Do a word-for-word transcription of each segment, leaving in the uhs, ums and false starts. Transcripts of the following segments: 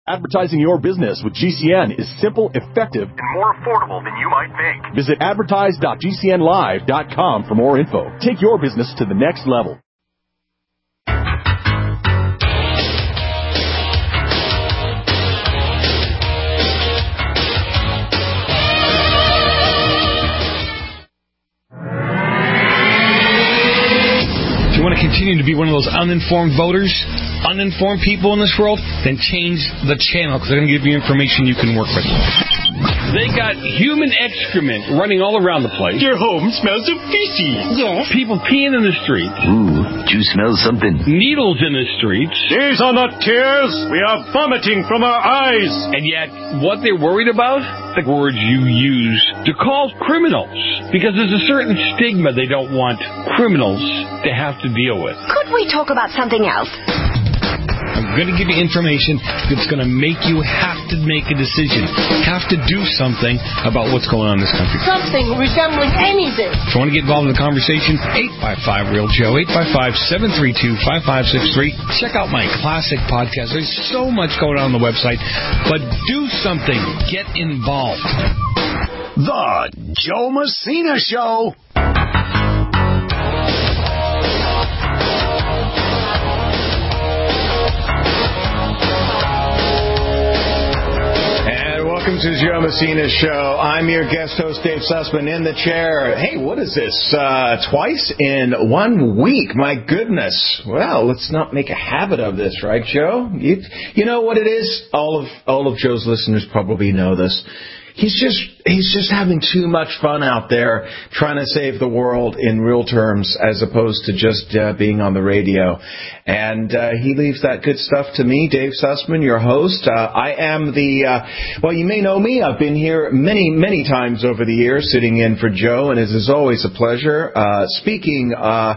Advertising your business with G C N is simple, effective, and more affordable than you might think. Visit advertise dot g c n live dot com for more info. Take your business to the next level. If you want to continue to be one of those uninformed voters, uninformed people in this world, then change the channel, because they're going to give you information you can work with. They got human excrement running all around the place. Your home smells of feces. Yes. People peeing in the streets. Ooh, do you smell something? Needles in the streets. These are not tears. We are vomiting from our eyes. And yet, what they're worried about? The words you use to call criminals. Because there's a certain stigma they don't want criminals to have to deal with. Could we talk about something else? I'm going to give you information that's going to make you have to make a decision, have to do something about what's going on in this country. Something resembling anything. If you want to get involved in the conversation, eight five five, real Joe, eight five five, seven three two, five five six three. Check out my classic podcast. There's so much going on on the website, but do something. Get involved. The Joe Messina Show. Welcome to Joe Messina Show. I'm your guest host, Dave Sussman, in the chair. Hey, what is this? Uh, twice in one week. My goodness. Well, let's not make a habit of this, right, Joe? You, you know what it is? All of all of Joe's listeners probably know this. He's just he's just having too much fun out there trying to save the world in real terms as opposed to just uh, being on the radio. And uh, he leaves that good stuff to me, Dave Sussman, your host. Uh, I am the, uh, well, you may know me. I've been here many, many times over the years sitting in for Joe, and it is always a pleasure. Uh, speaking uh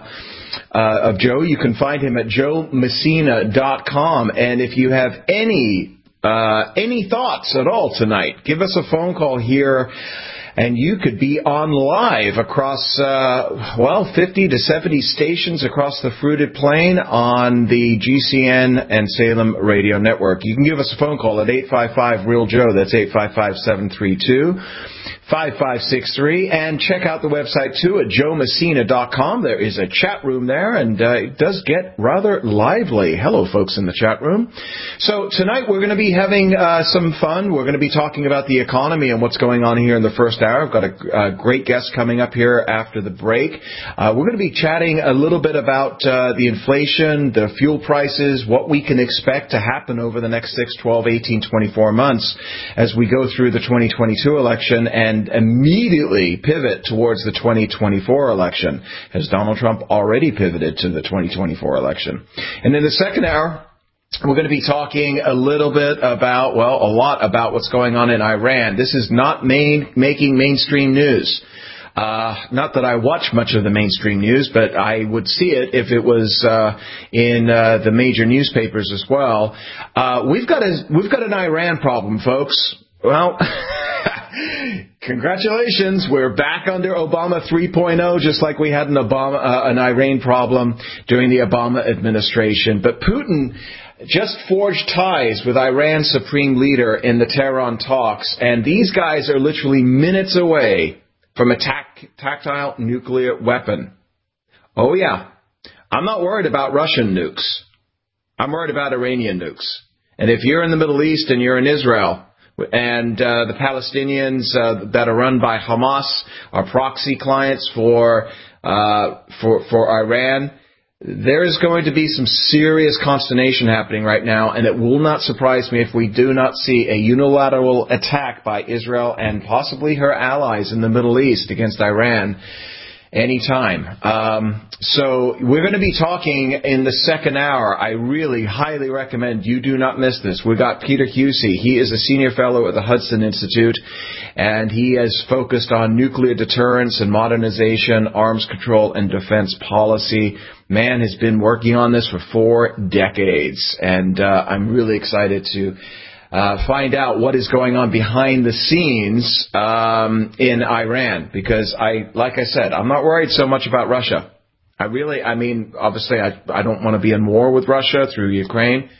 Uh, of Joe, you can find him at joe messina dot com. And if you have any uh, any thoughts at all tonight, give us a phone call here, and you could be on live across, uh, well, fifty to seventy stations across the Fruited Plain on the G C N and Salem Radio Network. You can give us a phone call at eight five five, real Joe. That's eight five five, seven three two, five five six three. And check out the website, too, at joe messina dot com. There is a chat room there, and uh, it does get rather lively. Hello, folks in the chat room. So tonight we're going to be having uh, some fun. We're going to be talking about the economy and what's going on here in the first hour. I've got a, a great guest coming up here after the break. Uh, we're going to be chatting a little bit about uh, the inflation, the fuel prices, what we can expect to happen over the next six, twelve, eighteen, twenty-four months as we go through the twenty twenty-two election and immediately pivot towards the twenty twenty-four election. Has Donald Trump already pivoted to the twenty twenty-four election? And in the second hour, we're going to be talking a little bit about, well, a lot about what's going on in Iran. This is not main, making mainstream news. Uh, not that I watch much of the mainstream news, but I would see it if it was uh, in uh, the major newspapers as well. Uh, we've got a we've got an Iran problem, folks. Well, congratulations. We're back under Obama three point oh, just like we had an Obama uh, an Iran problem during the Obama administration. But Putin just forged ties with Iran's supreme leader in the Tehran talks, and these guys are literally minutes away from a tac- tactile nuclear weapon. Oh, yeah. I'm not worried about Russian nukes. I'm worried about Iranian nukes. And if you're in the Middle East and you're in Israel, and uh, the Palestinians uh, that are run by Hamas are proxy clients for uh, for for Iran, there is going to be some serious consternation happening right now, and it will not surprise me if we do not see a unilateral attack by Israel and possibly her allies in the Middle East against Iran anytime. Um, so we're going to be talking in the second hour. I really highly recommend you do not miss this. We've got Peter Husey. He is a senior fellow at the Hudson Institute, and he has focused on nuclear deterrence and modernization, arms control, and defense policy. Man has been working on this for four decades, and uh, I'm really excited to Uh, find out what is going on behind the scenes um, in Iran, because I, like I said, I'm not worried so much about Russia. I really, I mean, obviously, I, I don't want to be in war with Russia through Ukraine.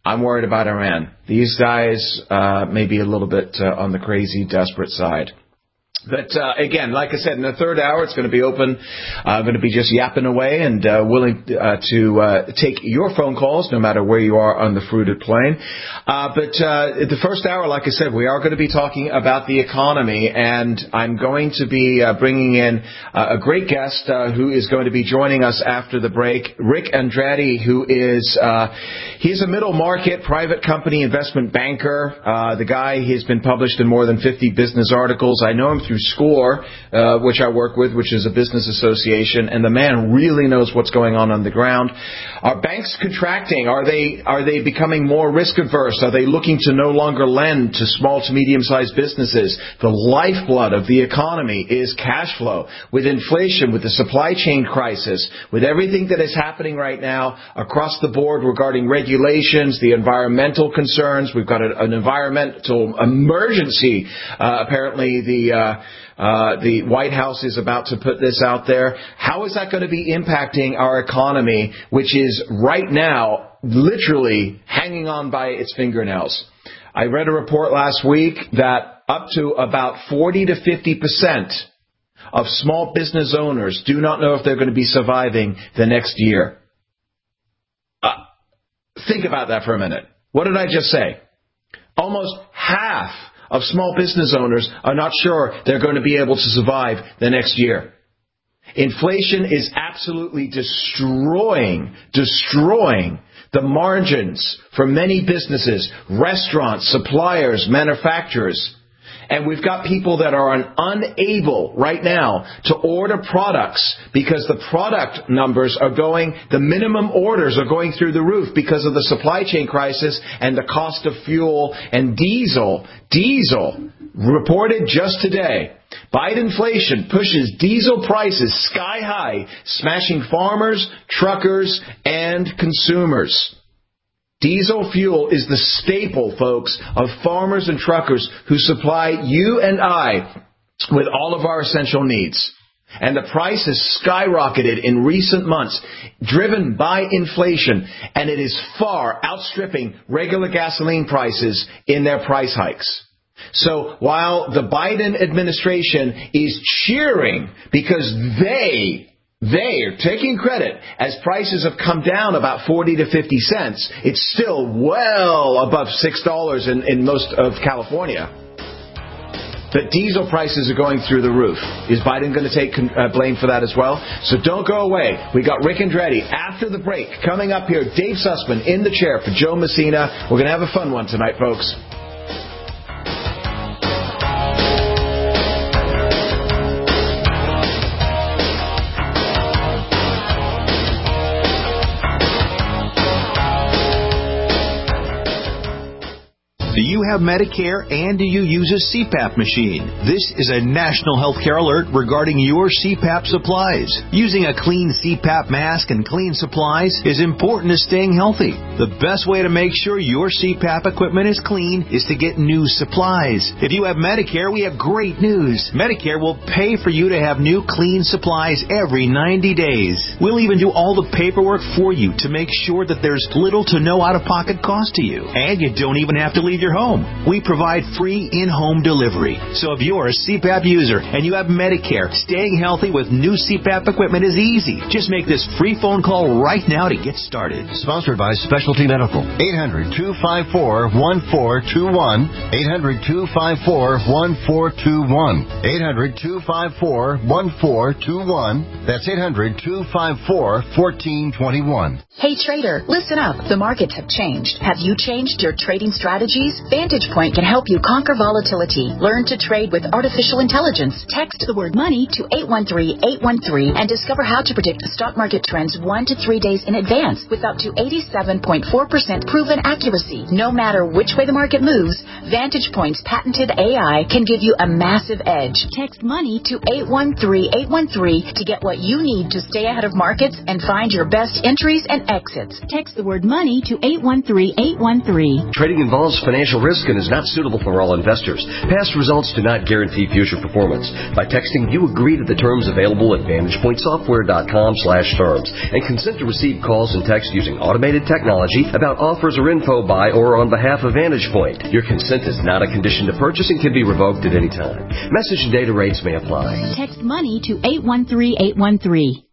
I'm worried about Iran. These guys uh, may be a little bit uh, on the crazy, desperate side. But, uh, again, like I said, in the third hour, it's going to be open. I'm uh, going to be just yapping away and uh, willing uh, to uh, take your phone calls, no matter where you are on the fruited plain. Uh, but uh, the first hour, like I said, we are going to be talking about the economy, and I'm going to be uh, bringing in uh, a great guest uh, who is going to be joining us after the break, Rick Andretti, who is uh, he's a middle market private company investment banker. Uh, the guy, he's been published in more than fifty business articles. I know him through SCORE, uh, which I work with, which is a business association, and the man really knows what's going on on the ground. Are banks contracting? Are they are they becoming more risk averse? Are they looking to no longer lend to small to medium-sized businesses? The lifeblood of the economy is cash flow. With inflation, with the supply chain crisis, with everything that is happening right now across the board regarding regulations, the environmental concerns, we've got a, an environmental emergency. Uh, apparently, the uh, Uh, the White House is about to put this out there. How is that going to be impacting our economy, which is right now literally hanging on by its fingernails? I read a report last week that up to about forty to fifty percent of small business owners do not know if they're going to be surviving the next year. Uh, think about that for a minute. What did I just say? Almost half of small business owners are not sure they're going to be able to survive the next year. Inflation is absolutely destroying, destroying the margins for many businesses, restaurants, suppliers, manufacturers. And we've got people that are unable right now to order products because the product numbers are going, the minimum orders are going through the roof because of the supply chain crisis and the cost of fuel and diesel. Diesel, reported just today, Biden inflation pushes diesel prices sky high, smashing farmers, truckers, and consumers. Diesel fuel is the staple, folks, of farmers and truckers who supply you and I with all of our essential needs. And the price has skyrocketed in recent months, driven by inflation, and it is far outstripping regular gasoline prices in their price hikes. So while the Biden administration is cheering because they They are taking credit as prices have come down about forty to fifty cents. It's still well above six dollars in, in most of California. But diesel prices are going through the roof. Is Biden going to take uh, blame for that as well? So don't go away. We got Rick Andretti after the break. Coming up here, Dave Sussman in the chair for Joe Messina. We're going to have a fun one tonight, folks. Do you have Medicare and do you use a C PAP machine? This is a national healthcare alert regarding your C PAP supplies. Using a clean C PAP mask and clean supplies is important to staying healthy. The best way to make sure your C PAP equipment is clean is to get new supplies. If you have Medicare, we have great news. Medicare will pay for you to have new clean supplies every ninety days. We'll even do all the paperwork for you to make sure that there's little to no out-of-pocket cost to you. And you don't even have to leave your home. We provide free in-home delivery. So if you're a C PAP user and you have Medicare, staying healthy with new C PAP equipment is easy. Just make this free phone call right now to get started. Sponsored by Specialty Medical. eight hundred, two five four, one four two one. eight hundred, two five four, one four two one. eight hundred, two five four, one four two one. That's eight hundred, two five four, one four two one. Hey trader, listen up. The markets have changed. Have you changed your trading strategies? Vantage Point can help you conquer volatility. Learn to trade with artificial intelligence. Text the word money to eight one three, eight one three and discover how to predict stock market trends one to three days in advance with up to eighty-seven point four percent proven accuracy. No matter which way the market moves, Vantage Point's patented A I can give you a massive edge. Text money to eight one three, eight one three to get what you need to stay ahead of markets and find your best entries and exits. Text the word money to eight one three, eight one three. Trading involves financial financial risk and is not suitable for all investors. Past results do not guarantee future performance. By texting, you agree to the terms available at vantage point software dot com slash terms and consent to receive calls and texts using automated technology about offers or info by or on behalf of Vantage Point. Your consent is not a condition to purchase and can be revoked at any time. Message and data rates may apply. Text money to eight one three eight one three.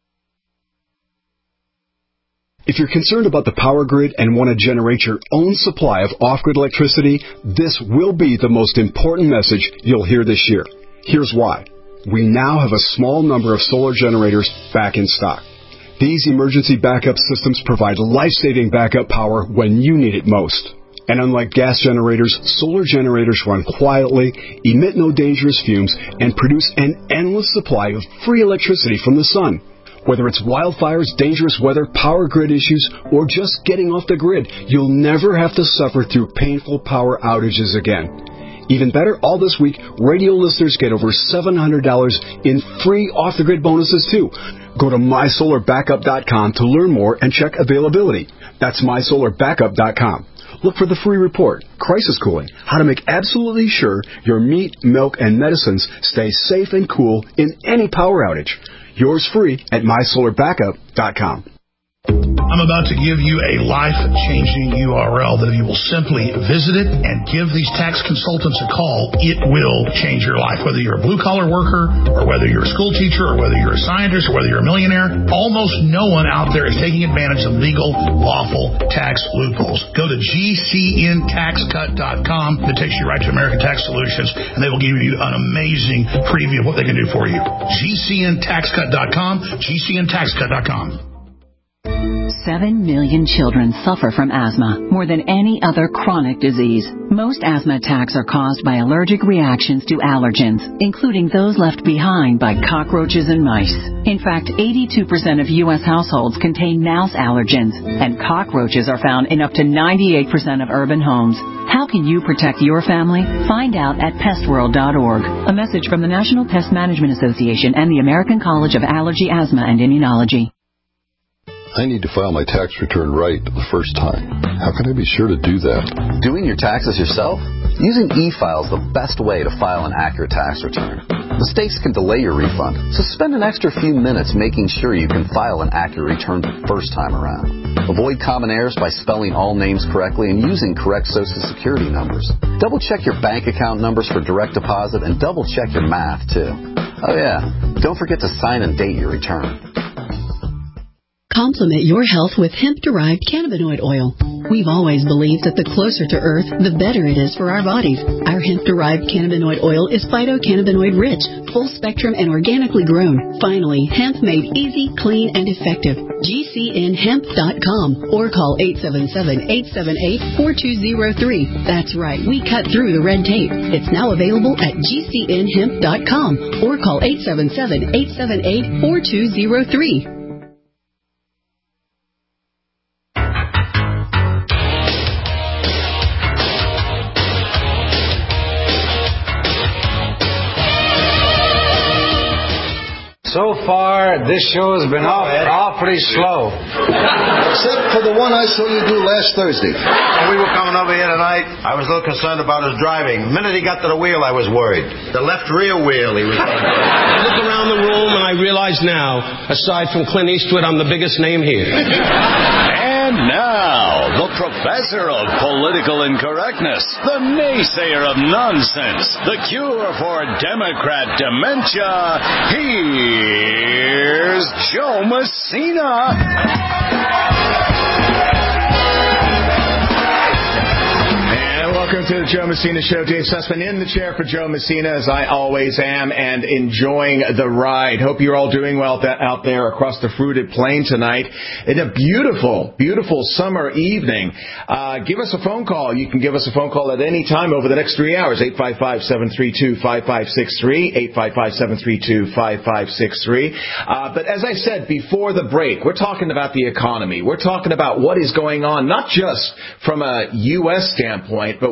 If you're concerned about the power grid and want to generate your own supply of off-grid electricity, this will be the most important message you'll hear this year. Here's why. We now have a small number of solar generators back in stock. These emergency backup systems provide life-saving backup power when you need it most. And unlike gas generators, solar generators run quietly, emit no dangerous fumes, and produce an endless supply of free electricity from the sun. Whether it's wildfires, dangerous weather, power grid issues, or just getting off the grid, you'll never have to suffer through painful power outages again. Even better, all this week, radio listeners get over seven hundred dollars in free off-the-grid bonuses, too. Go to my solar backup dot com to learn more and check availability. That's my solar backup dot com. Look for the free report, Crisis Cooling, how to make absolutely sure your meat, milk, and medicines stay safe and cool in any power outage. Yours free at my solar backup dot com. I'm about to give you a life-changing U R L that if you will simply visit it and give these tax consultants a call, it will change your life. Whether you're a blue-collar worker or whether you're a school teacher or whether you're a scientist or whether you're a millionaire, almost no one out there is taking advantage of legal, lawful tax loopholes. Go to G C N tax cut dot com. It takes you right to American Tax Solutions, and they will give you an amazing preview of what they can do for you. G C N tax cut dot com, G C N tax cut dot com. Seven million children suffer from asthma, more than any other chronic disease. Most asthma attacks are caused by allergic reactions to allergens, including those left behind by cockroaches and mice. In fact, eighty-two percent of U S households contain mouse allergens, and cockroaches are found in up to ninety-eight percent of urban homes. How can you protect your family? Find out at pest world dot org. A message from the National Pest Management Association and the American College of Allergy, Asthma, and Immunology. I need to file my tax return right the first time. How can I be sure to do that? Doing your taxes yourself? Using e-file is the best way to file an accurate tax return. Mistakes can delay your refund, so spend an extra few minutes making sure you can file an accurate return the first time around. Avoid common errors by spelling all names correctly and using correct Social Security numbers. Double-check your bank account numbers for direct deposit and double-check your math, too. Oh, yeah, don't forget to sign and date your return. Complement your health with hemp-derived cannabinoid oil. We've always believed that the closer to Earth, the better it is for our bodies. Our hemp-derived cannabinoid oil is phytocannabinoid-rich, full-spectrum, and organically grown. Finally, hemp made easy, clean, and effective. G C N hemp dot com or call eight seven seven, eight seven eight, four two zero three. That's right, we cut through the red tape. It's now available at G C N hemp dot com or call eight seven seven, eight seven eight, four two zero three. So far, this show has been off, awfully slow. Except for the one I saw you do last Thursday. When we were coming over here tonight, I was a little concerned about his driving. The minute he got to the wheel, I was worried. The left rear wheel, he was... I look around the room and I realize now, aside from Clint Eastwood, I'm the biggest name here. And now, the professor of political incorrectness, the naysayer of nonsense, the cure for Democrat dementia, here's Joe Messina. Welcome to the Joe Messina Show. Dave Sussman in the chair for Joe Messina, as I always am, and enjoying the ride. Hope you're all doing well out there across the fruited plain tonight. In a beautiful, beautiful summer evening. Uh, give us a phone call. You can give us a phone call at any time over the next three hours. eight five five, seven three two, five five six three. eight five five, seven three two, five five six three. Uh, but as I said before the break, we're talking about the economy. We're talking about what is going on, not just from a U S standpoint, but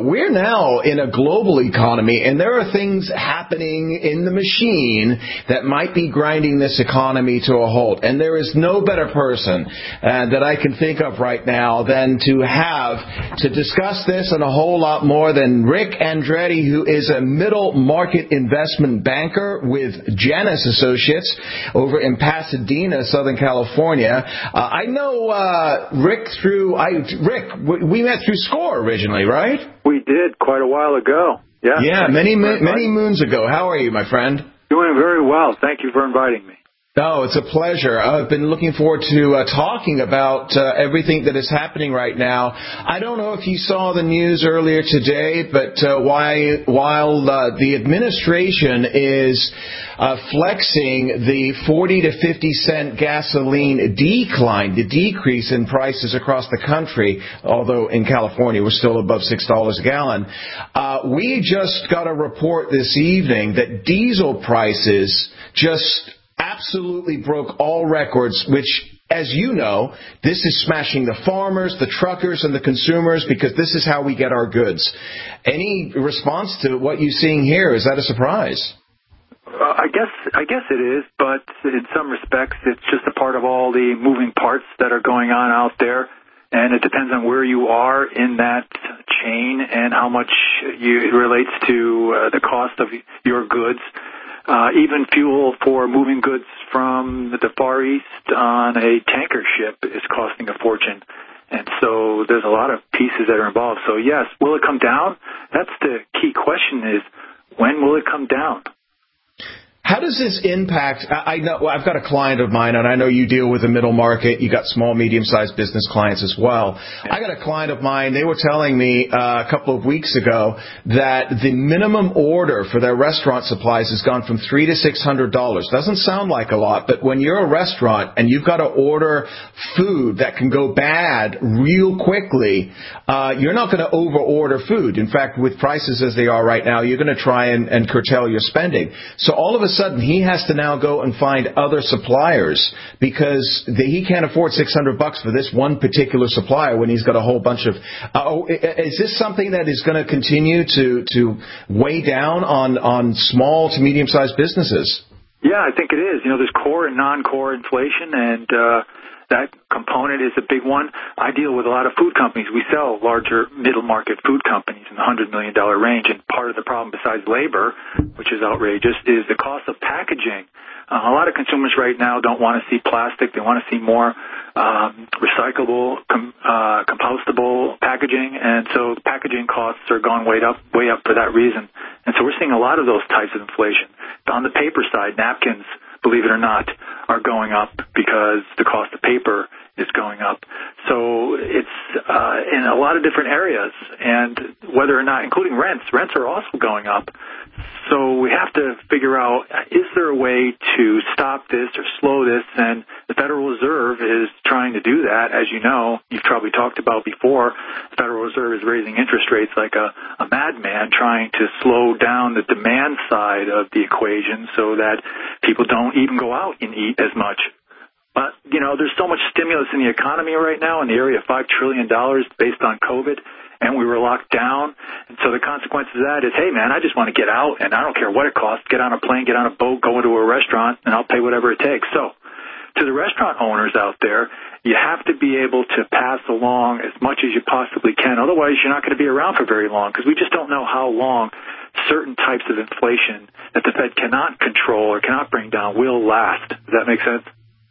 we're now in a global economy, and there are things happening in the machine that might be grinding this economy to a halt. And there is no better person uh, that I can think of right now than to have to discuss this and a whole lot more than Rick Andretti, who is a middle market investment banker with Janus Associates over in Pasadena, Southern California. Uh, I know uh, Rick through I, Rick. We met through SCORE originally, right? We did quite a while ago. Yeah. Yeah, many many moons ago. How are you, my friend? Doing very well. Thank you for inviting me. Oh, it's a pleasure. I've been looking forward to uh, talking about uh, everything that is happening right now. I don't know if you saw the news earlier today, but uh, why, while uh, the administration is uh, flexing the forty to fifty cent gasoline decline, the decrease in prices across the country, although in California we're still above six dollars a gallon, uh, we just got a report this evening that diesel prices just absolutely broke all records, which, as you know, this is smashing the farmers, the truckers, and the consumers, because this is how we get our goods. Any response to what you're seeing here? Is that a surprise? Uh, I guess I guess it is, but in some respects, it's just a part of all the moving parts that are going on out there, and it depends on where you are in that chain and how much you, it relates to uh, the cost of your goods. Uh, even fuel for moving goods from the Far East on a tanker ship is costing a fortune. And so there's a lot of pieces that are involved. So, yes, will it come down? That's the key question is, when will it come down? How does this impact? I know I've got a client of mine, and I know you deal with the middle market. You got small, medium-sized business clients as well. I got a client of mine. They were telling me uh, a couple of weeks ago that the minimum order for their restaurant supplies has gone from three to six hundred dollars. Doesn't sound like a lot, but when you're a restaurant and you've got to order food that can go bad real quickly, uh, you're not going to over-order food. In fact, with prices as they are right now, you're going to try and, and curtail your spending. So all of a sudden he has to now go and find other suppliers because the, he can't afford six hundred bucks for this one particular supplier when he's got a whole bunch of uh, is this something that is going to continue to to weigh down on on small to medium sized businesses? Yeah, I think it is. You know, there's core and non-core inflation, and uh that component is a big one. I deal with a lot of food companies. We sell larger middle-market food companies in the one hundred million dollars range, and part of the problem, besides labor, which is outrageous, is the cost of packaging. Uh, a lot of consumers right now don't want to see plastic. They want to see more um, recyclable, com- uh, compostable packaging, and so the packaging costs are going way up, way up for that reason. And so we're seeing a lot of those types of inflation. On the paper side, napkins, believe it or not, are going up because the cost of paper is going up. So it's uh, in a lot of different areas, and whether or not, including rents, rents are also going up. So we have to figure out, is there a way to stop this or slow this? And the Federal Reserve is trying to do that. As you know, you've probably talked about before, the Federal Reserve is raising interest rates like a, a madman, trying to slow down the demand side of the equation so that people don't even go out and eat as much. But, you know, there's so much stimulus in the economy right now in the area of five trillion dollars based on COVID, and we were locked down. And so the consequence of that is, hey, man, I just want to get out, and I don't care what it costs. Get on a plane, get on a boat, go into a restaurant, and I'll pay whatever it takes. So to the restaurant owners out there, you have to be able to pass along as much as you possibly can. Otherwise, you're not going to be around for very long because we just don't know how long certain types of inflation that the Fed cannot control or cannot bring down will last. Does that make sense?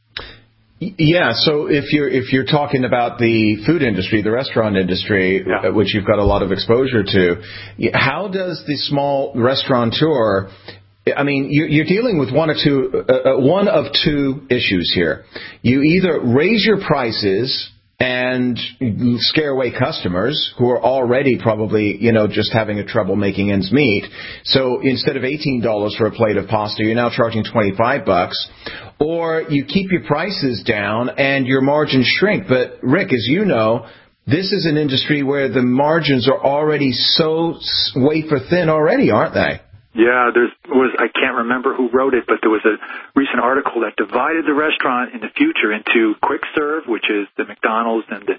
Yeah, so if you're if you're talking about the food industry, the restaurant industry, yeah. which you've got a lot of exposure to, how does the small restaurateur? I mean, you're dealing with one or two, uh, one of two issues here. You either raise your prices and scare away customers who are already probably, you know, just having a trouble making ends meet. So instead of eighteen dollars for a plate of pasta, you're now charging twenty-five bucks. Or you keep your prices down and your margins shrink. But, Rick, as you know, this is an industry where the margins are already so wafer thin already, aren't they? Yeah, there was, I can't remember who wrote it, but there was a recent article that divided the restaurant in the future into quick serve, which is the McDonald's and the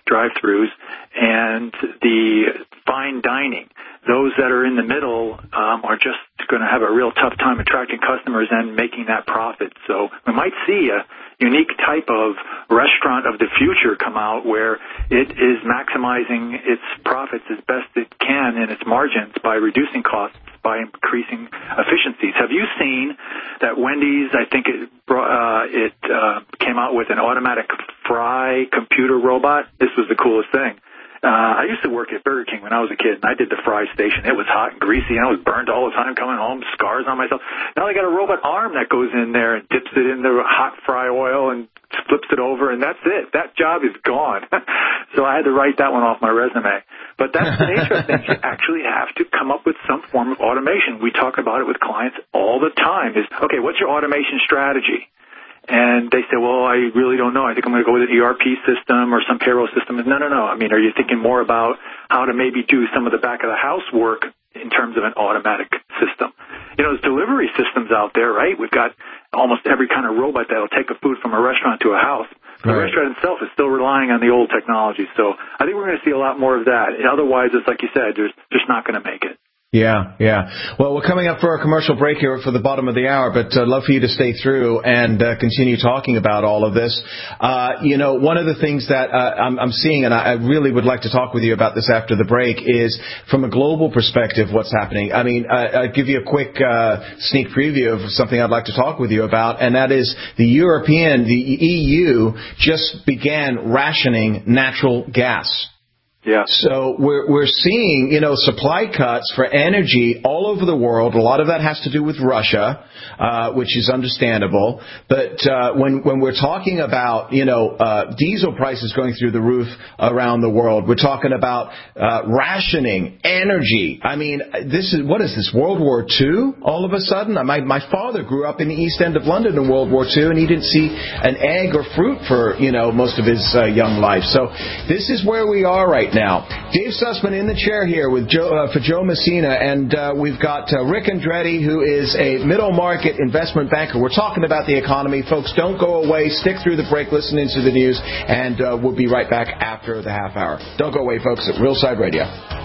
drive-thrus, and the fine dining. Those that are in the middle um, are just going to have a real tough time attracting customers and making that profit. So we might see a unique type of restaurant of the future come out where it is maximizing its profits as best it can and its margins by reducing costs, by increasing efficiencies. Have you seen that Wendy's, I think it, uh, it uh, came out with an automatic fry computer robot? This was the coolest thing. Uh, I used to work at Burger King when I was a kid, and I did the fry station. It was hot and greasy, and I was burned all the time coming home, scars on myself. Now they got a robot arm that goes in there and dips it in the hot fry oil and flips it over, and that's it. That job is gone. So I had to write that one off my resume. But that's the nature of things. You actually have to come up with some form of automation. We talk about it with clients all the time is, okay, what's your automation strategy? And they say, well, I really don't know. I think I'm going to go with an E R P system or some payroll system. No, no, no. I mean, are you thinking more about how to maybe do some of the back of the house work in terms of an automatic system? You know, there's delivery systems out there, right? We've got almost every kind of robot that will take a food from a restaurant to a house. The right. restaurant itself is still relying on the old technology. So I think we're going to see a lot more of that. Otherwise, it's like you said, there's just not going to make it. Yeah, yeah. Well, we're coming up for a commercial break here for the bottom of the hour, but I'd love for you to stay through and uh, continue talking about all of this. Uh, you know, one of the things that uh, I'm, I'm seeing, and I really would like to talk with you about this after the break, is from a global perspective, what's happening. I mean, uh, I'll give you a quick uh, sneak preview of something I'd like to talk with you about, and that is the European, the E U just began rationing natural gas. Yeah. So we're we're seeing, you know, supply cuts for energy all over the world. A lot of that has to do with Russia, uh, which is understandable. But uh, when when we're talking about, you know, uh, diesel prices going through the roof around the world, we're talking about uh, rationing energy. I mean, this is what is this, World War Two? All of a sudden, my my father grew up in the East End of London in World War Two, and he didn't see an egg or fruit for, you know, most of his uh, young life. So this is where we are right now. Now, Dave Sussman in the chair here with Joe, uh, for Joe Messina, and uh, we've got uh, Rick Andretti, who is a middle market investment banker. We're talking about the economy. Folks, don't go away. Stick through the break, listening to the news, and uh, we'll be right back after the half hour. Don't go away, folks, at Real Side Radio.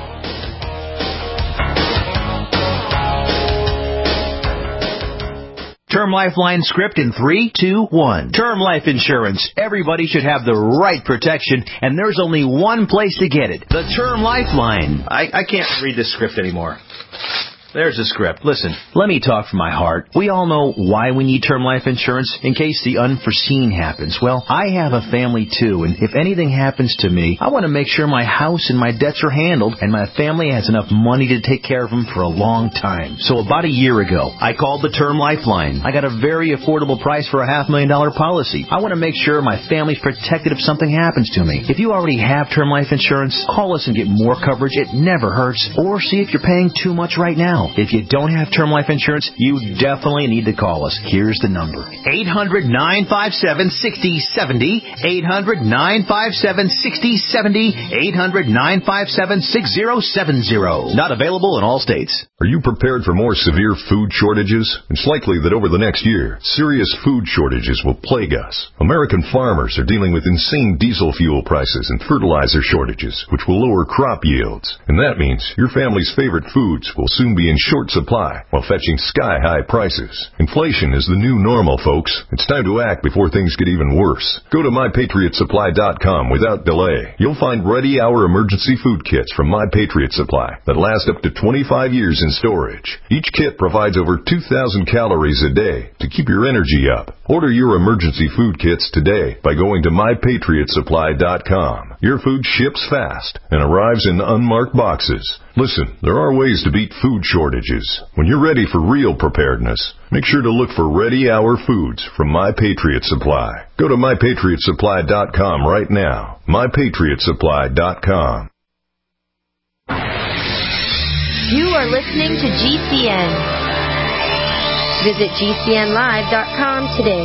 Term Lifeline script in three, two, one. Term life insurance. Everybody should have the right protection, and there's only one place to get it. The Term Lifeline. I, I can't read this script anymore. There's the script. Listen, let me talk from my heart. We all know why we need term life insurance, in case the unforeseen happens. Well, I have a family too, and if anything happens to me, I want to make sure my house and my debts are handled, and my family has enough money to take care of them for a long time. So about a year ago, I called the Term Lifeline. I got a very affordable price for a half million dollar policy. I want to make sure my family's protected if something happens to me. If you already have term life insurance, call us and get more coverage. It never hurts. Or see if you're paying too much right now. If you don't have term life insurance, you definitely need to call us. Here's the number. eight hundred, nine five seven, six oh seven oh. eight hundred, nine five seven, six oh seven oh. eight hundred, nine five seven, six oh seven oh. Not available in all states. Are you prepared for more severe food shortages? It's likely that over the next year, serious food shortages will plague us. American farmers are dealing with insane diesel fuel prices and fertilizer shortages, which will lower crop yields. And that means your family's favorite foods will soon be in short supply while fetching sky-high prices. Inflation is the new normal, folks. It's time to act before things get even worse. Go to my patriot supply dot com without delay. You'll find ready-hour emergency food kits from My Patriot Supply that last up to twenty-five years in storage. Each kit provides over two thousand calories a day to keep your energy up. Order your emergency food kits today by going to my patriot supply dot com. Your food ships fast and arrives in unmarked boxes. Listen, there are ways to beat food shortages. When you're ready for real preparedness, make sure to look for ready-hour foods from My Patriot Supply. Go to my patriot supply dot com right now. my patriot supply dot com. You are listening to G C N. Visit G C N live dot com today.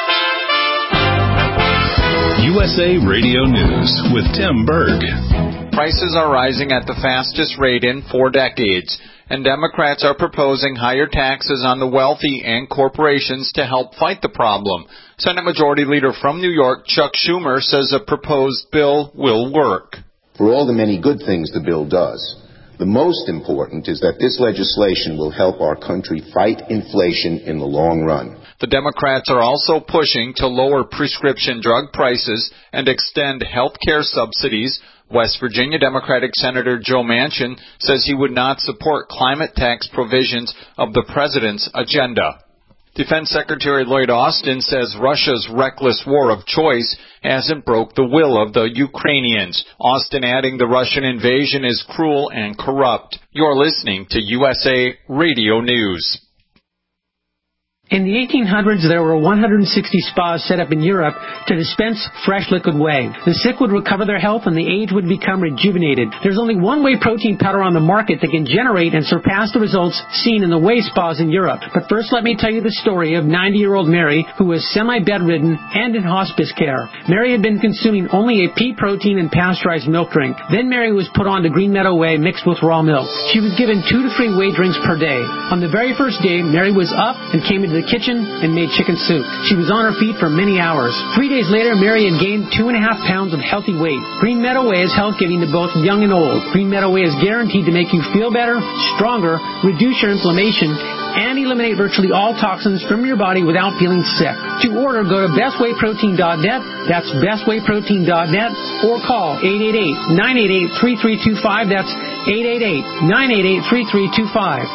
U S A Radio News with Tim Berg. prices are rising at the fastest rate in four decades, and Democrats are proposing higher taxes on the wealthy and corporations to help fight the problem. Senate Majority Leader from New York, Chuck Schumer, says a proposed bill will work. For all the many good things the bill does, the most important is that this legislation will help our country fight inflation in the long run. The Democrats are also pushing to lower prescription drug prices and extend health care subsidies. West Virginia Democratic Senator Joe Manchin says he would not support climate tax provisions of the president's agenda. Defense Secretary Lloyd Austin says Russia's reckless war of choice hasn't broke the will of the Ukrainians. Austin adding the Russian invasion is cruel and corrupt. You're listening to U S A Radio News. In the eighteen hundreds, there were one hundred sixty spas set up in Europe to dispense fresh liquid whey. The sick would recover their health and the aged would become rejuvenated. There's only one whey protein powder on the market that can generate and surpass the results seen in the whey spas in Europe. But first, let me tell you the story of ninety-year-old Mary, who was semi-bedridden and in hospice care. Mary had been consuming only a pea protein and pasteurized milk drink. Then Mary was put on to Green Meadow Whey mixed with raw milk. She was given two to three whey drinks per day. On the very first day, Mary was up and came into the kitchen and made chicken soup. She was on her feet for many hours. Three days later, Mary had gained two and a half pounds of healthy weight. Green Meadow Whey is health-giving to both young and old. Green Meadow Whey is guaranteed to make you feel better, stronger, reduce your inflammation, and eliminate virtually all toxins from your body without feeling sick. To order, go to best whey protein dot net. That's best whey protein dot net, or call eight eight eight, nine eight eight, three three two five. That's eight eight eight, nine eight eight, three three two five.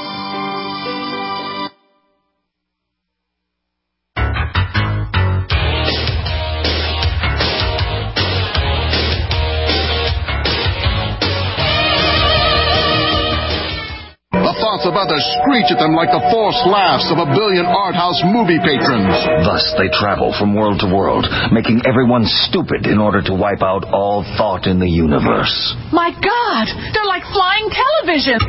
Of others screech at them like the forced laughs of a billion art house movie patrons. Thus they travel from world to world, making everyone stupid in order to wipe out all thought in the universe. My God, they're like flying television.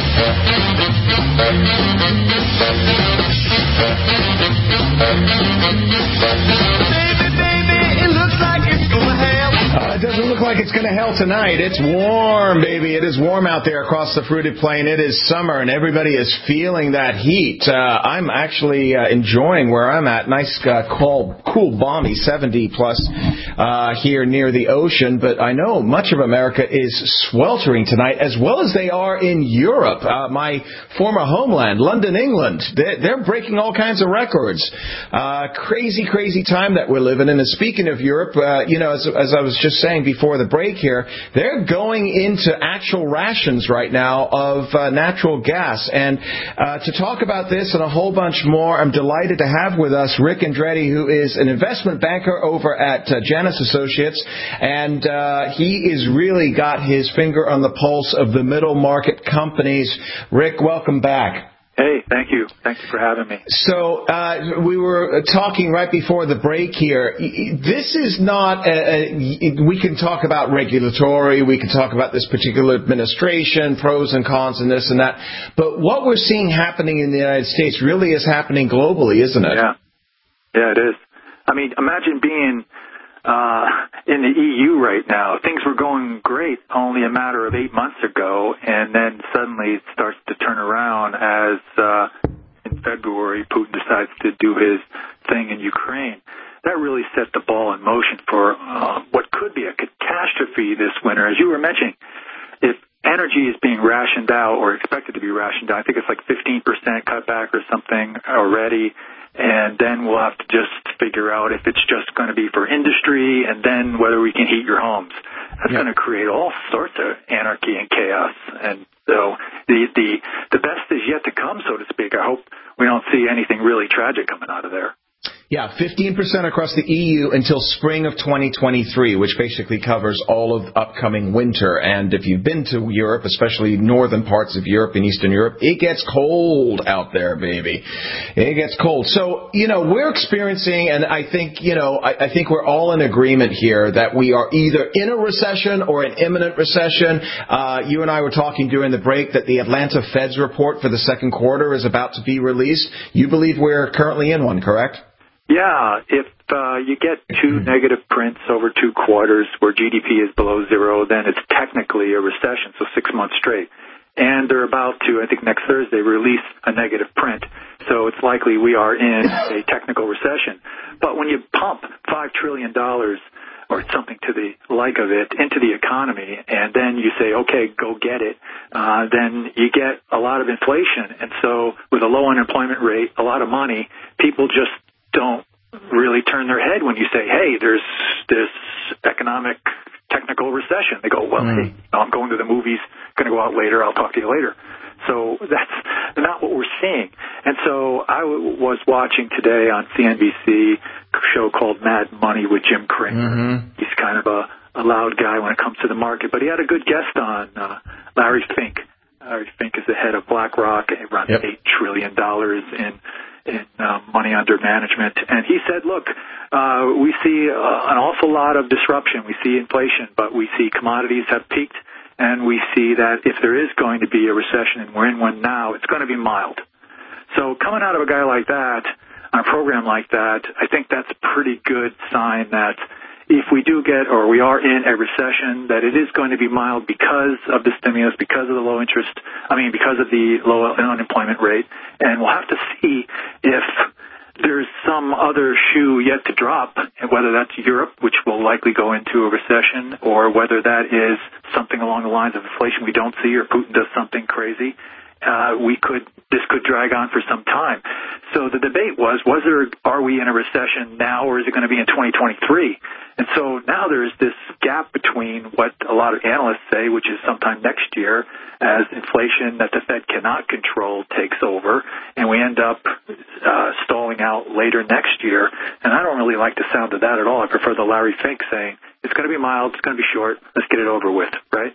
Baby, baby, it looks like it's going to hell. Uh, it doesn't look like it's going to hell tonight. It's warm, baby. It is warm out there across the fruited plain. It is summer, and everybody is feeling that heat. Uh, I'm actually uh, enjoying where I'm at. Nice, uh, cool, cool, balmy seventy plus uh, here near the ocean. But I know much of America is sweltering tonight, as well as they are in Europe. Uh, my former homeland, London, England, they're, they're breaking all kinds of records. Uh, crazy, crazy time that we're living in. And speaking of Europe, uh, you know, as, as I was just saying before the break here, they're going into actual rations right now of uh, natural gas. And uh, to talk about this and a whole bunch more, I'm delighted to have with us Rick Andretti, who is an investment banker over at uh, Janus Associates. And uh, he is really got his finger on the pulse of the middle market companies. Rick, welcome back. Hey, thank you. Thank you for having me. So uh, we were talking right before the break here. This is not a, a, we can talk about regulatory, we can talk about this particular administration, pros and cons and this and that. But what we're seeing happening in the United States really is happening globally, isn't it? Yeah. Yeah, it is. I mean, imagine being uh, in the E U right now. Things were going great only a matter of eight months ago, and then suddenly it starts to turn around as uh, in February Putin decides to do his thing in Ukraine. That really set the ball in motion for uh, what could be a catastrophe this winter. As you were mentioning, if energy is being rationed out or expected to be rationed out, I think it's like fifteen percent cutback or something already. And then we'll have to just figure out if it's just going to be for industry and then whether we can heat your homes. That's yeah. going to create all sorts of anarchy and chaos. And so the, the, the best is yet to come, so to speak. I hope we don't see anything really tragic coming out of there. Yeah, fifteen percent across the E U until spring of twenty twenty-three, which basically covers all of upcoming winter. And if you've been to Europe, especially northern parts of Europe and Eastern Europe, it gets cold out there, baby. It gets cold. So, you know, we're experiencing, and I think, you know, I, I think we're all in agreement here that we are either in a recession or an imminent recession. Uh, you and I were talking during the break that the Atlanta Fed's report for the second quarter is about to be released. You believe we're currently in one, correct? Yeah, if uh, you get two negative prints over two quarters where G D P is below zero, then it's technically a recession, so six months straight. And they're about to, I think next Thursday, release a negative print. So it's likely we are in a technical recession. But when you pump five trillion dollars or something to the like of it into the economy, and then you say, okay, go get it, uh, then you get a lot of inflation. And so with a low unemployment rate, a lot of money, people just don't really turn their head when you say, hey, there's this economic technical recession. They go, well, mm. hey, I'm going to the movies, going to go out later, I'll talk to you later. So that's not what we're seeing. And so I w- was watching today on C N B C a show called Mad Money with Jim Cramer. Mm-hmm. He's kind of a, a loud guy when it comes to the market, but he had a good guest on, uh, Larry Fink. Larry Fink is the head of BlackRock, and he runs yep. eight trillion dollars in in uh, money under management. And he said, look, uh, we see uh, an awful lot of disruption. We see inflation, but we see commodities have peaked, and we see that if there is going to be a recession, and we're in one now, it's going to be mild. So coming out of a guy like that, on a program like that, I think that's a pretty good sign that if we do get, or we are in a recession, that it is going to be mild because of the stimulus, because of the low interest, I mean, because of the low unemployment rate. And we'll have to see if there's some other shoe yet to drop, whether that's Europe, which will likely go into a recession, or whether that is something along the lines of inflation we don't see, or Putin does something crazy. Uh, we could, this could drag on for some time. So the debate was, was there, are we in a recession now, or is it going to be in twenty twenty-three? And so now there's this gap between what a lot of analysts say, which is sometime next year, as inflation that the Fed cannot control takes over, and we end up uh, stalling out later next year. And I don't really like the sound of that at all. I prefer the Larry Fink saying, it's going to be mild, it's going to be short, let's get it over with, right?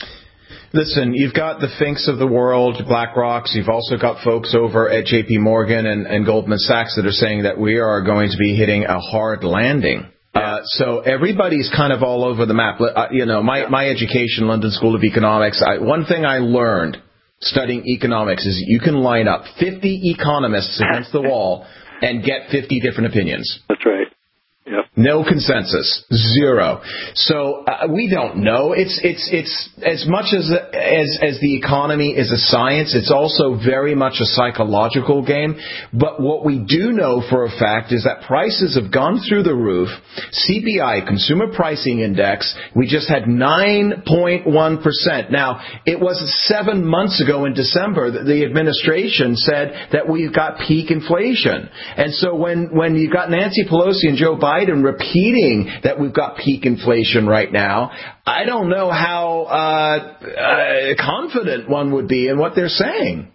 Listen, you've got the Finks of the world, BlackRocks. You've also got folks over at J P Morgan and, and Goldman Sachs that are saying that we are going to be hitting a hard landing. Uh, so everybody's kind of all over the map. Uh, you know, my, my education, London School of Economics, I, one thing I learned studying economics is you can line up fifty economists against the wall and get fifty different opinions. That's right. Yep. No consensus, zero. So uh, we don't know. It's it's it's as much as as as the economy is a science. It's also very much a psychological game. But what we do know for a fact is that prices have gone through the roof. C P I, Consumer Pricing Index, we just had nine point one percent. Now it was seven months ago in December that the administration said that we've got peak inflation. And so when when you've got Nancy Pelosi and Joe Biden and repeating that we've got peak inflation right now, I don't know how uh, uh, confident one would be in what they're saying.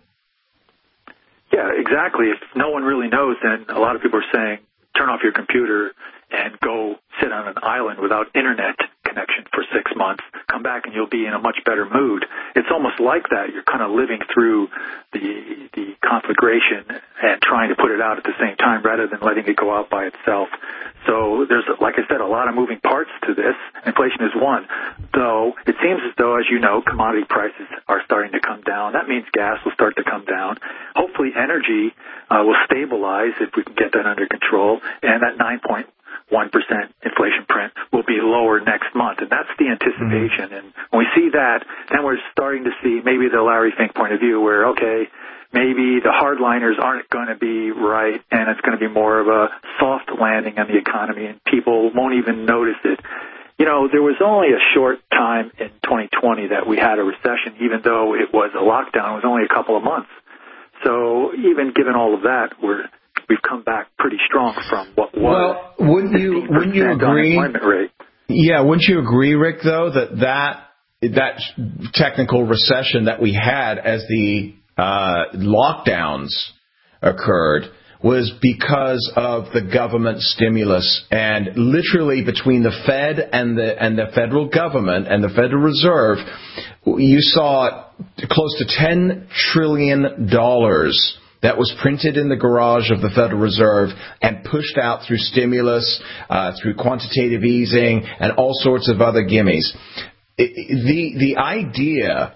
Yeah, exactly. If no one really knows, then a lot of people are saying, turn off your computer and go sit on an island without internet connection for six months. Come back and you'll be in a much better mood. It's almost like that. You're kind of living through the the conflagration and trying to put it out at the same time rather than letting it go out by itself. So there's, like I said, a lot of moving parts to this. Inflation is one. Though it seems as though, as you know, commodity prices are starting to come down. That means gas will start to come down. Hopefully energy uh, will stabilize if we can get that under control. And that nine point one percent inflation print will be lower next month. And that's the anticipation. Mm-hmm. And when we see that, then we're starting to see maybe the Larry Fink point of view where, okay, maybe the hardliners aren't going to be right, and it's going to be more of a soft landing on the economy, and people won't even notice it. You know, there was only a short time in twenty twenty that we had a recession, even though it was a lockdown. It was only a couple of months. So even given all of that, we're we've come back pretty strong from what was. Well, wouldn't you wouldn't you agree? Unemployment rate. Yeah, wouldn't you agree, Rick? Though that that that technical recession that we had as the uh, lockdowns occurred was because of the government stimulus, and literally between the Fed and the and the federal government and the Federal Reserve, you saw close to ten trillion dollars that was printed in the garage of the Federal Reserve and pushed out through stimulus, uh, through quantitative easing, and all sorts of other gimmies. The the idea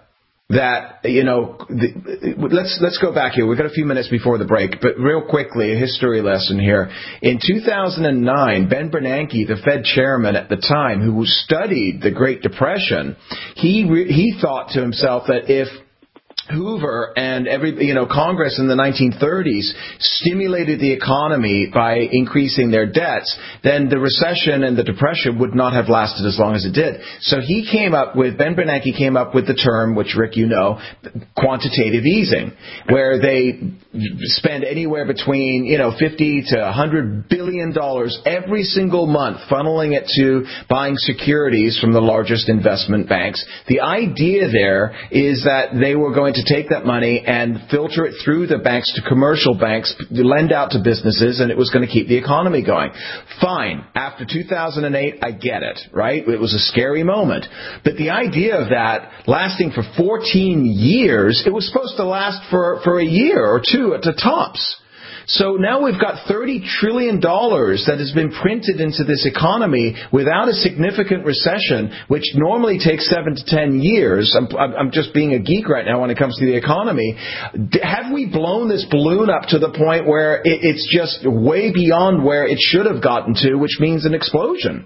that, you know, the, let's let's go back here. We've got a few minutes before the break, but real quickly, a history lesson here. In two thousand nine, Ben Bernanke, the Fed chairman at the time, who studied the Great Depression, he re- he thought to himself that if Hoover and every, you know, Congress in the nineteen thirties stimulated the economy by increasing their debts, then the recession and the depression would not have lasted as long as it did. So he came up with, Ben Bernanke came up with the term, which, Rick, you know, quantitative easing, where they spend anywhere between, you know, fifty to one hundred billion dollars every single month, funneling it to buying securities from the largest investment banks. The idea there is that they were going to take that money and filter it through the banks to commercial banks, lend out to businesses, and it was going to keep the economy going. Fine. After two thousand eight, I get it, right? It was a scary moment. But the idea of that lasting for fourteen years, it was supposed to last for, for a year or two at the tops. So now we've got thirty trillion dollars that has been printed into this economy without a significant recession, which normally takes seven to ten years. I'm, I'm just being a geek right now when it comes to the economy. Have we blown this balloon up to the point where it, it's just way beyond where it should have gotten to, which means an explosion?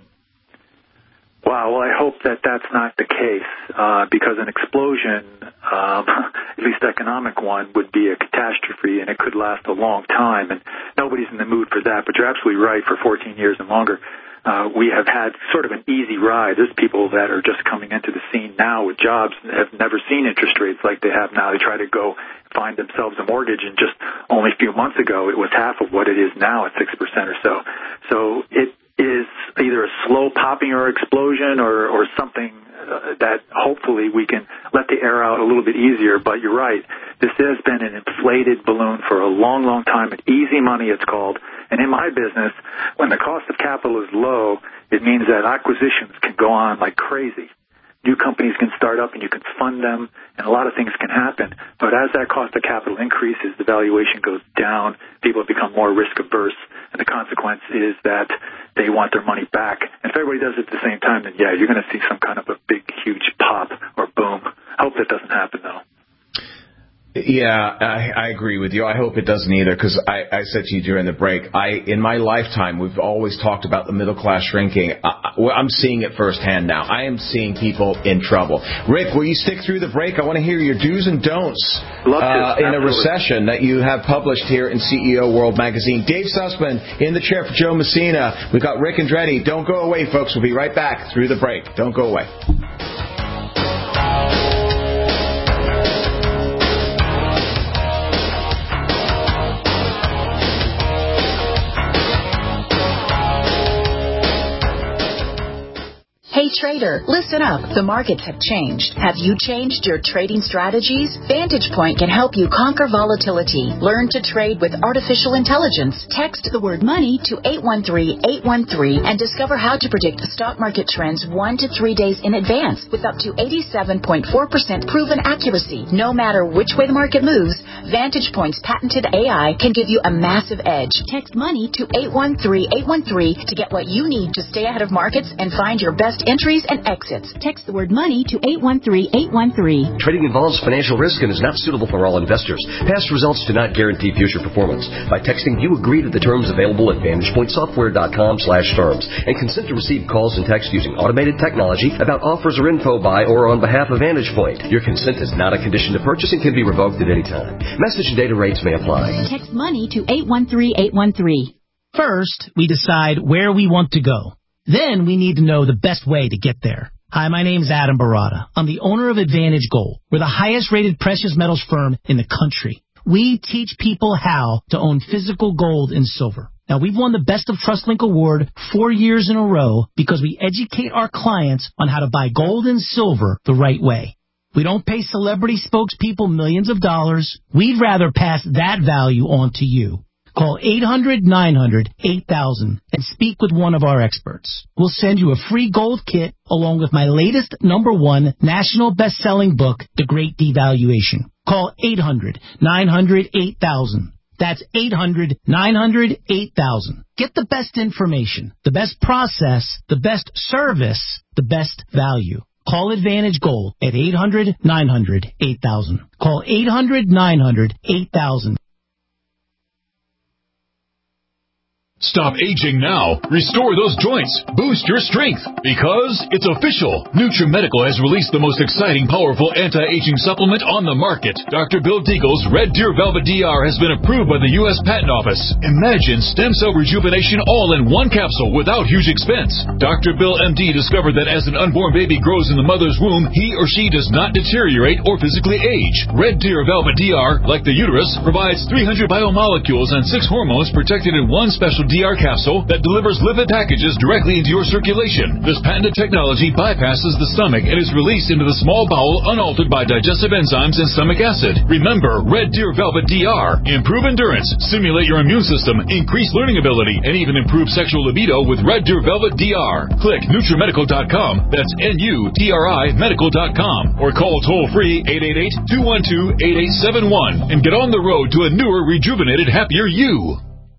Wow, well, I hope that that's not the case, uh, because an explosion, um, at least economic one, would be a catastrophe, and it could last a long time, and nobody's in the mood for that. But you're absolutely right, for fourteen years and longer, uh, we have had sort of an easy ride. There's people that are just coming into the scene now with jobs and have never seen interest rates like they have now. They try to go find themselves a mortgage, and just only a few months ago, it was half of what it is now at six percent or so. So it is either a slow popping or explosion or, or something uh, that hopefully we can let the air out a little bit easier. But you're right. This has been an inflated balloon for a long, long time. Easy money, it's called. And in my business, when the cost of capital is low, it means that acquisitions can go on like crazy. New companies can start up and you can fund them, and a lot of things can happen. But as that cost of capital increases, the valuation goes down, people have become more risk averse, and the consequence is that they want their money back. And if everybody does it at the same time, then yeah, you're going to see some kind of a big, huge pop or boom. I hope that doesn't happen, though. Yeah, I, I agree with you. I hope it doesn't either, because I, I said to you during the break, I, in my lifetime, we've always talked about the middle class shrinking. I, I'm seeing it firsthand now. I am seeing people in trouble. Rick, will you stick through the break? I want to hear your do's and don'ts uh, in a recession that you have published here in C E O World Magazine. Dave Sussman in the chair for Joe Messina. We've got Rick Andretti. Don't go away, folks. We'll be right back through the break. Don't go away. Hey trader, listen up. The markets have changed. Have you changed your trading strategies? Vantage Point can help you conquer volatility. Learn to trade with artificial intelligence. Text the word money to eight one three, eight one three and discover how to predict the stock market trends one to three days in advance with up to eighty-seven point four percent proven accuracy. No matter which way the market moves, Vantage Point's patented A I can give you a massive edge. Text money to eight one three, eight one three to get what you need to stay ahead of markets and find your best entries and exits. Text the word money to eight one three, eight one three. Trading involves financial risk and is not suitable for all investors. Past results do not guarantee future performance. By texting, you agree to the terms available at vantage point software dot com slash terms and consent to receive calls and texts using automated technology about offers or info by or on behalf of Vantage Point. Your consent is not a condition to purchase and can be revoked at any time. Message and data rates may apply. Text money to eight one three, eight one three. First, we decide where we want to go. Then we need to know the best way to get there. Hi, my name's Adam Barada. I'm the owner of Advantage Gold. We're the highest rated precious metals firm in the country. We teach people how to own physical gold and silver. Now, we've won the Best of TrustLink Award four years in a row because we educate our clients on how to buy gold and silver the right way. We don't pay celebrity spokespeople millions of dollars. We'd rather pass that value on to you. Call eight hundred, nine hundred, eight thousand and speak with one of our experts. We'll send you a free gold kit along with my latest number one national best-selling book, The Great Devaluation. Call eight hundred, nine hundred, eight thousand. That's eight hundred, nine hundred, eight thousand. Get the best information, the best process, the best service, the best value. Call Advantage Gold at eight hundred nine hundred eight thousand. Call eight hundred nine hundred eight thousand. Stop aging now. Restore those joints. Boost your strength. Because it's official. NutriMedical has released the most exciting, powerful anti-aging supplement on the market. Doctor Bill Deagle's Red Deer Velvet D R has been approved by the U S Patent Office. Imagine stem cell rejuvenation all in one capsule without huge expense. Doctor Bill M D discovered that as an unborn baby grows in the mother's womb, he or she does not deteriorate or physically age. Red Deer Velvet D R, like the uterus, provides three hundred biomolecules and six hormones protected in one special D R capsule that delivers lipid packages directly into your circulation. This patented technology bypasses the stomach and is released into the small bowel unaltered by digestive enzymes and stomach acid. Remember, Red Deer Velvet D R. Improve endurance, stimulate your immune system, increase learning ability, and even improve sexual libido with Red Deer Velvet D R. Click NutriMedical dot com. That's N U T R I medical dot com. Or call toll-free eight eight eight, two one two, eight eight seven one and get on the road to a newer, rejuvenated, happier you.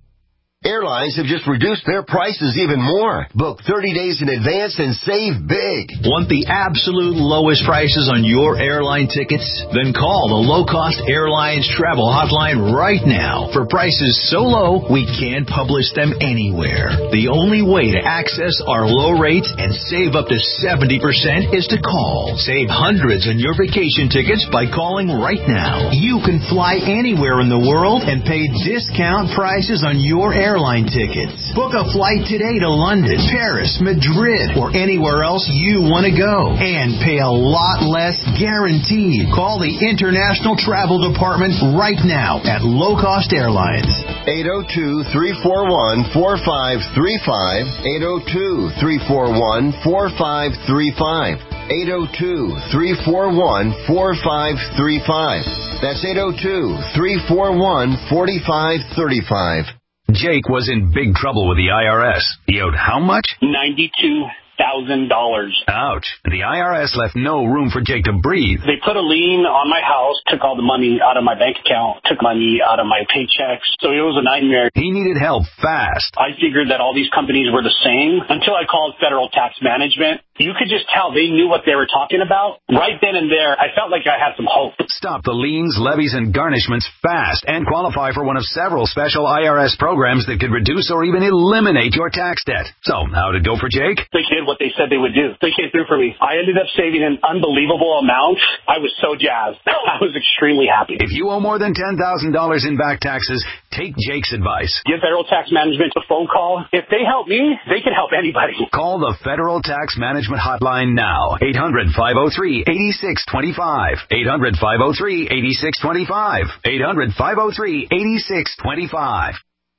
Airlines have just reduced their prices even more. Book thirty days in advance and save big. Want the absolute lowest prices on your airline tickets? Then call the Low Cost Airlines Travel Hotline right now for prices so low we can't publish them anywhere. The only way to access our low rates and save up to seventy percent is to call. Save hundreds on your vacation tickets by calling right now. You can fly anywhere in the world and pay discount prices on your airline airline tickets. Book a flight today to London, Paris, Madrid, or anywhere else you want to go. And pay a lot less guaranteed. Call the International Travel Department right now at Low Cost Airlines. eight oh two, three four one, four five three five. eight oh two, three four one, four five three five. eight oh two, three four one, four five three five. That's eight oh two, three four one, four five three five. Jake was in big trouble with the I R S. He owed how much? ninety-two thousand dollars. Ouch. The I R S left no room for Jake to breathe. They put a lien on my house, took all the money out of my bank account, took money out of my paychecks. So it was a nightmare. He needed help fast. I figured that all these companies were the same until I called Federal Tax Management. You could just tell they knew what they were talking about. Right then and there, I felt like I had some hope. Stop the liens, levies, and garnishments fast and qualify for one of several special I R S programs that could reduce or even eliminate your tax debt. So, how'd it go for Jake? They did what they said they would do. They came through for me. I ended up saving an unbelievable amount. I was so jazzed. I was extremely happy. If you owe more than ten thousand dollars in back taxes, take Jake's advice. Give Federal Tax Management a phone call. If they help me, they can help anybody. Call the Federal Tax Management Hotline now. eight hundred, five oh three, eight six two five. eight hundred, five oh three, eight six two five. eight hundred, five oh three, eight six two five.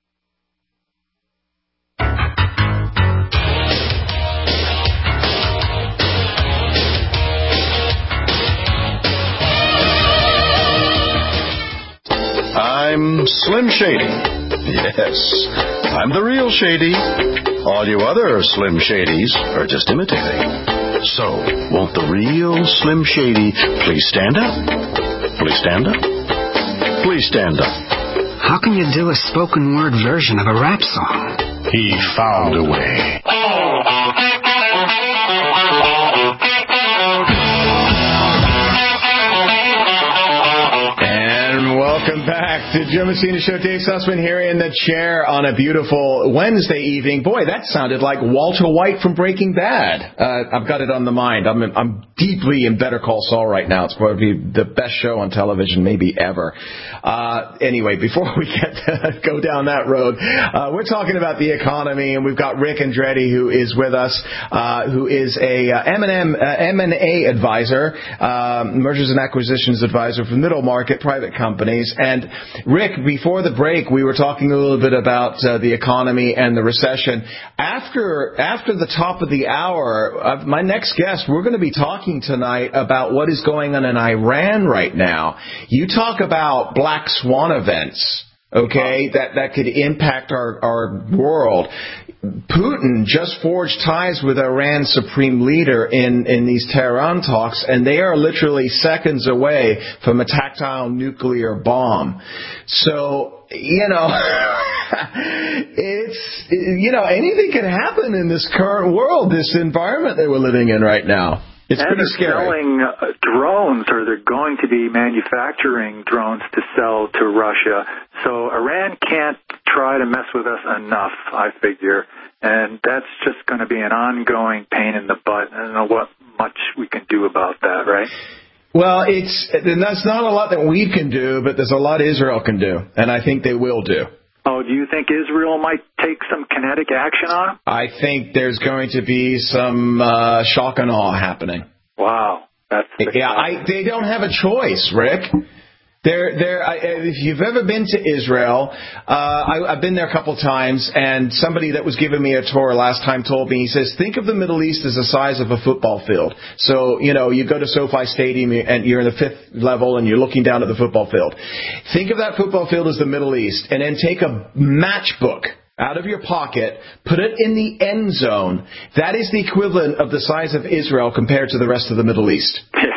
I'm Slim Shady. Yes, I'm the real Shady. All you other Slim Shadys are just imitating. So, won't the real Slim Shady please stand up? Please stand up? Please stand up. How can you do a spoken word version of a rap song? He found a way. Welcome back to Joe Messina Show. Dave Sussman here in the chair on a beautiful Wednesday evening. Boy, that sounded like Walter White from Breaking Bad. Uh, I've got it on the mind. I'm I'm deeply in Better Call Saul right now. It's probably the best show on television maybe ever. Uh, anyway, before we get to go down that road, uh, we're talking about the economy, and we've got Rick Andretti who is with us, uh, who is a uh, M and M, uh, M and A advisor, uh, mergers and acquisitions advisor for middle market private companies. And Rick, before the break, we were talking a little bit about uh, the economy and the recession. After after the top of the hour, uh, my next guest, we're going to be talking tonight about what is going on in Iran right now. You talk about black swan events, okay, that, that could impact our, our world. Putin just forged ties with Iran's supreme leader in, in these Tehran talks, and they are literally seconds away from a tactile nuclear bomb. So, you know, it's, you know, anything can happen in this current world, this environment that we're living in right now. It's and pretty they're scary. selling uh, drones, or they're going to be manufacturing drones to sell to Russia. So Iran can't try to mess with us enough, I figure. And that's just going to be an ongoing pain in the butt. I don't know what much we can do about that, right? Well, it's and that's not a lot that we can do, but there's a lot Israel can do, and I think they will do. Oh, do you think Israel might take some kinetic action on them? I think there's going to be some uh, shock and awe happening. Wow. That's yeah, I, they don't have a choice, Rick. They're, they're, I, if you've ever been to Israel, uh, I, I've been there a couple times, and somebody that was giving me a tour last time told me, he says, think of the Middle East as the size of a football field. So, you know, you go to SoFi Stadium and you're in the fifth level and you're looking down at the football field. Think of that football field as the Middle East, and then take a matchbook out of your pocket, put it in the end zone. That is the equivalent of the size of Israel compared to the rest of the Middle East. Yeah.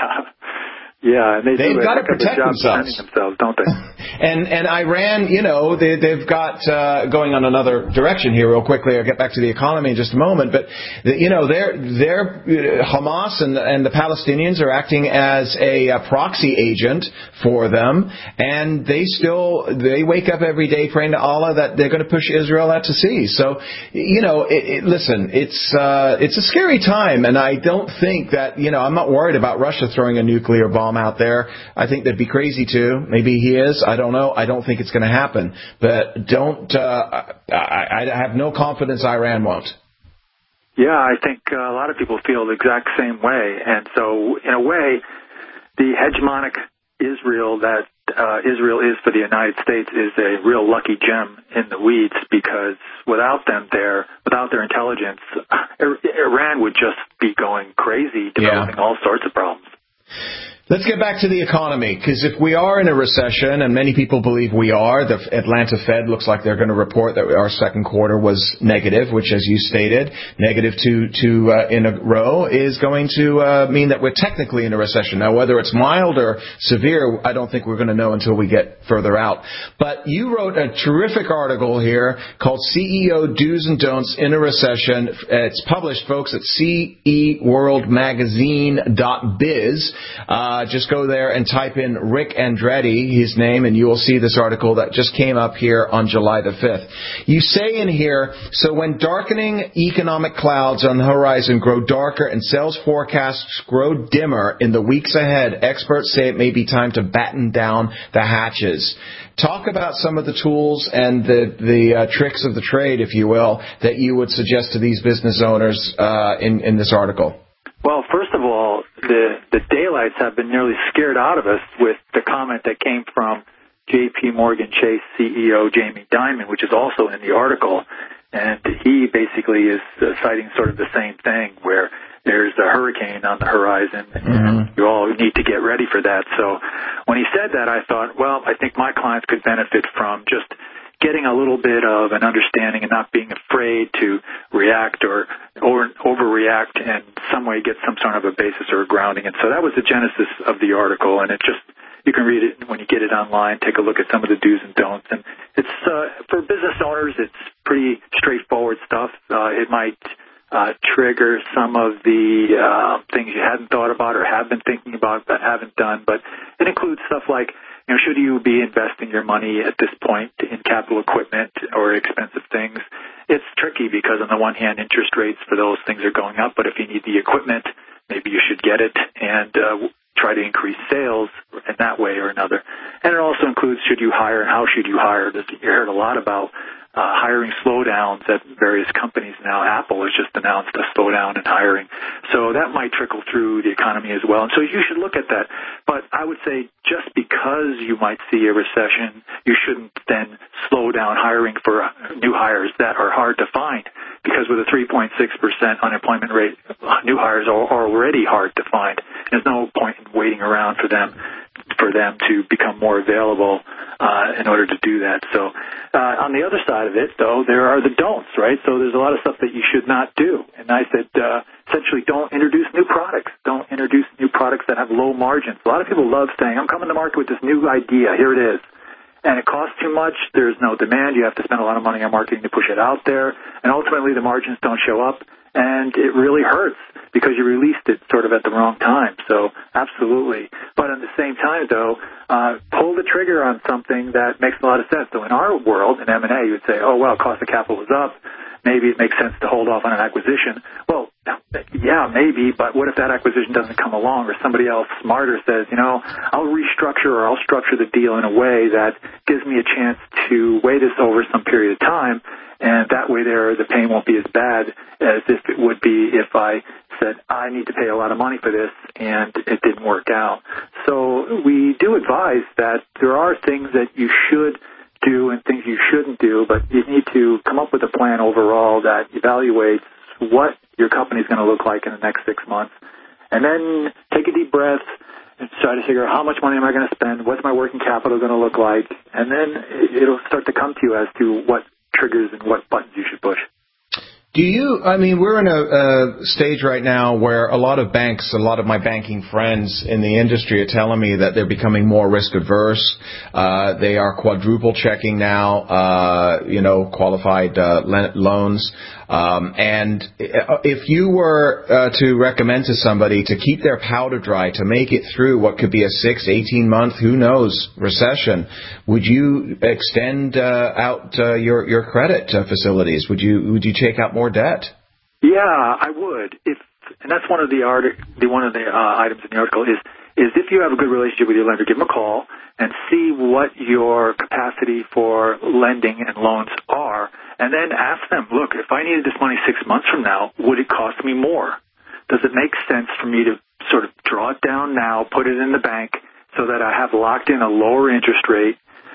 Yeah, and they they've do got to a protect job themselves. themselves, don't they? and and Iran, you know, they, they've got uh, going on another direction here real quickly. I'll get back to the economy in just a moment, but the, you know, they're they're uh, Hamas and and the Palestinians are acting as a, a proxy agent for them, and they still they wake up every day praying to Allah that they're going to push Israel out to sea. So, you know, it, it, listen, it's uh, it's a scary time, and I don't think that you know I'm not worried about Russia throwing a nuclear bomb out there. I think they'd be crazy to. Maybe he is. I don't know. I don't think it's going to happen. But don't. Uh, I, I have no confidence Iran won't. Yeah, I think uh, a lot of people feel the exact same way. And so, in a way, the hegemonic Israel that uh, Israel is for the United States is a real lucky gem in the weeds, because without them there, without their intelligence, Iran would just be going crazy, developing yeah. all sorts of problems. Let's get back to the economy, because if we are in a recession, and many people believe we are, the Atlanta Fed looks like they're going to report that our second quarter was negative, which, as you stated, negative two, two uh, in a row is going to uh, mean that we're technically in a recession. Now, whether it's mild or severe, I don't think we're going to know until we get further out. But you wrote a terrific article here called C E O Do's and Don'ts in a Recession. It's published, folks, at C E world magazine dot biz. Uh, Uh, just go there and type in Rick Andretti, his name, and you will see this article that just came up here on July the fifth. You say in here, so when darkening economic clouds on the horizon grow darker and sales forecasts grow dimmer in the weeks ahead, experts say it may be time to batten down the hatches. Talk about some of the tools and the, the uh, tricks of the trade, if you will, that you would suggest to these business owners uh, in, in this article. Well, first of all, the, the daylights have been nearly scared out of us with the comment that came from J P Morgan Chase C E O Jamie Dimon, which is also in the article. And he basically is uh, citing sort of the same thing, where there's a hurricane on the horizon, and mm-hmm. you all need to get ready for that. So when he said that, I thought, well, I think my clients could benefit from just getting a little bit of an understanding and not being afraid to react or, or overreact, and some way get some sort of a basis or a grounding. And so that was the genesis of the article, and it just, you can read it when you get it online, take a look at some of the do's and don'ts. And it's, uh, for business owners, it's pretty straightforward stuff. Uh, it might uh, trigger some of the uh, things you hadn't thought about or have been thinking about but haven't done, but it includes stuff like, you know, should you be investing your money at this point in capital equipment or expensive things? It's tricky because on the one hand, interest rates for those things are going up, but if you need the equipment, maybe you should get it and uh, try to increase sales in that way or another. And it also includes, should you hire and how should you hire? You heard a lot about uh, hiring slowdowns at various companies now. Apple has just announced a slowdown in hiring. So that might trickle through the economy as well. And so you should look at that. But I would say just because you might see a recession, you shouldn't then slow down hiring for new hires that are hard to find, because with a three point six percent unemployment rate, new hires are already hard to find. There's no point in waiting around for them for them to become more available uh, in order to do that. So uh, on the other side of it, though, there are the don'ts, right? So there's a lot of stuff that you should not do. And I said, uh, essentially, don't introduce new products. Don't introduce new products that have low margins. A lot of people love saying, I'm coming to market with this new idea. Here it is. And it costs too much. There's no demand. You have to spend a lot of money on marketing to push it out there. And ultimately, the margins don't show up. And it really hurts because you released it sort of at the wrong time. So absolutely. But at the same time, though, uh, pull the trigger on something that makes a lot of sense. So in our world, in M and A, you would say, oh, well, cost of capital is up. Maybe it makes sense to hold off on an acquisition. Well, yeah, maybe, but what if that acquisition doesn't come along or somebody else smarter says, you know, I'll restructure or I'll structure the deal in a way that gives me a chance to weigh this over some period of time, and that way there the pain won't be as bad as if it would be if I said, I need to pay a lot of money for this, and it didn't work out. So we do advise that there are things that you should do and things you shouldn't do, but you need to come up with a plan overall that evaluates what your company is going to look like in the next six months. And then take a deep breath and try to figure out how much money am I going to spend, what's my working capital going to look like, and then it'll start to come to you as to what triggers and what buttons you should push. Do you, I mean, we're in a, a stage right now where a lot of banks, a lot of my banking friends in the industry are telling me that they're becoming more risk adverse. Uh, they are quadruple checking now, uh, you know, qualified uh, loans. Um, and if you were uh, to recommend to somebody to keep their powder dry, to make it through what could be a six, eighteen month, who knows, recession, would you extend uh, out uh, your your credit uh, facilities? Would you would you take out more debt? Yeah, I would. If and that's one of the art, the one of the uh, items in the article is is if you have a good relationship with your lender, give them a call and see what your capacity for lending and loans are. And then ask them, look, if I needed this money six months from now, would it cost me more? Does it make sense for me to sort of draw it down now, put it in the bank so that I have locked in a lower interest rate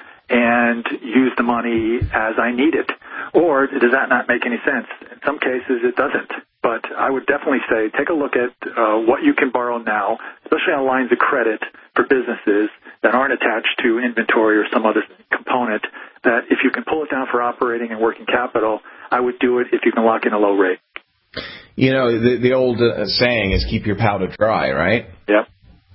and use the money as I need it? Or does that not make any sense? In some cases, it doesn't. But I would definitely say take a look at uh, what you can borrow now, especially on lines of credit for businesses that aren't attached to inventory or some other component, that if you can pull it down for operating and working capital, I would do it if you can lock in a low rate. You know, the, the old uh, saying is keep your powder dry, right? Yep.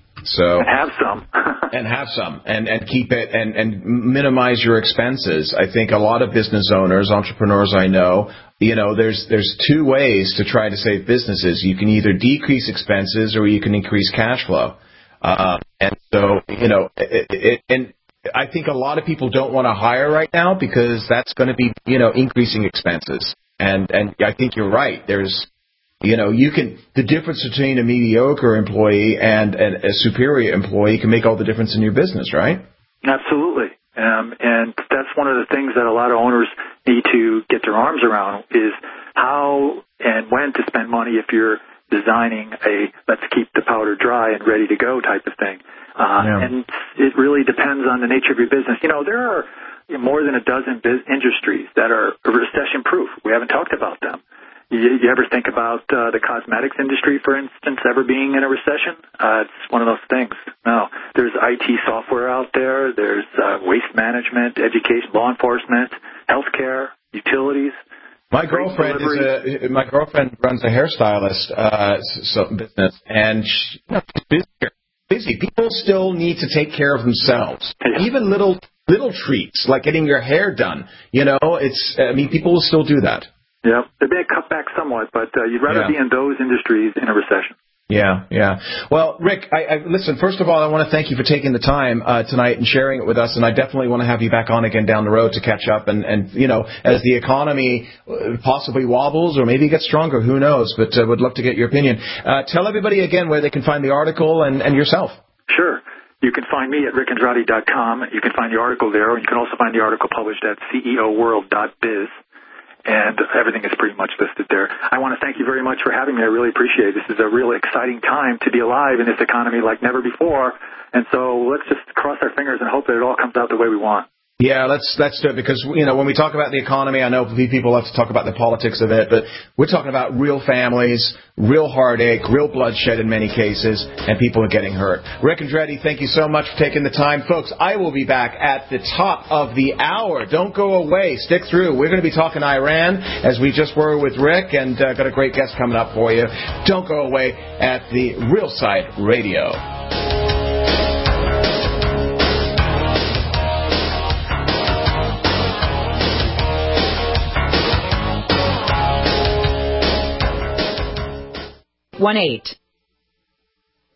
So and have some. and have some and, and keep it and, and minimize your expenses. I think a lot of business owners, entrepreneurs I know, you know, there's there's two ways to try to save businesses. You can either decrease expenses or you can increase cash flow. Uh, and so, you know, it, it, and I think a lot of people don't want to hire right now because that's going to be, you know, increasing expenses. And and I think you're right. There's, you know, you can, the difference between a mediocre employee and, and a superior employee can make all the difference in your business, right? Absolutely. Um, and that's one of the things that a lot of owners need to get their arms around is how and when to spend money if you're designing a let's keep the powder dry and ready to go type of thing. Uh, yeah. And it really depends on the nature of your business. You know, there are more than a dozen biz- industries that are recession-proof. We haven't talked about them. You, you ever think about uh, the cosmetics industry, for instance, ever being in a recession? Uh, it's one of those things. No. There's I T software out there. There's uh, waste management, education, law enforcement, healthcare, utilities. My girlfriend is a, my girlfriend runs a hairstylist uh, so, business, and she, you know, she's busy. busy. People still need to take care of themselves. Yeah. Even little little treats like getting your hair done. You know, it's. I mean, people will still do that. Yeah, they may cut back somewhat, but uh, you'd rather yeah. be in those industries in a recession. Yeah, yeah. Well, Rick, I, I, listen, first of all, I want to thank you for taking the time uh, tonight and sharing it with us, and I definitely want to have you back on again down the road to catch up and, and you know, as the economy possibly wobbles or maybe gets stronger, who knows, but uh, would love to get your opinion. Uh, tell everybody again where they can find the article and, and yourself. Sure. You can find me at rick andrade dot com. You can find the article there, and you can also find the article published at C E O world dot biz. And everything is pretty much listed there. I want to thank you very much for having me. I really appreciate it. This is a really exciting time to be alive in this economy like never before. And so let's just cross our fingers and hope that it all comes out the way we want. Yeah, let's let's do it because, you know, when we talk about the economy, I know people love to talk about the politics of it, but we're talking about real families, real heartache, real bloodshed in many cases, and people are getting hurt. Rick Andrade, thank you so much for taking the time. Folks, I will be back at the top of the hour. Don't go away. Stick through. We're going to be talking Iran, as we just were with Rick, and uh, got a great guest coming up for you. Don't go away at the Real Side Radio. one eight.